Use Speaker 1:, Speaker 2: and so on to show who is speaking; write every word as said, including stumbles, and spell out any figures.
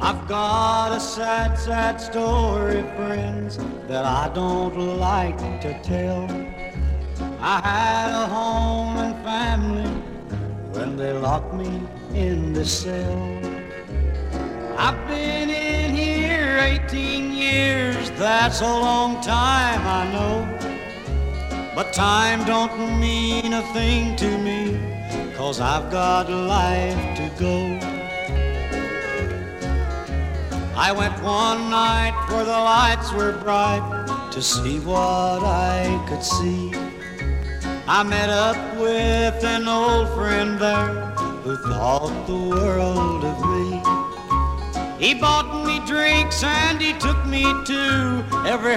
Speaker 1: I've got a sad, sad story, friends, that I don't like to tell. I had a home and family when they locked me in the cell. I've been in here eighteen years, that's a long time, I know. But time don't mean a thing to me, 'cause I've got life to go. I went one night where the lights were bright to see what I could see. I met up with an old friend there who thought the world of me. He bought me drinks and he took me to every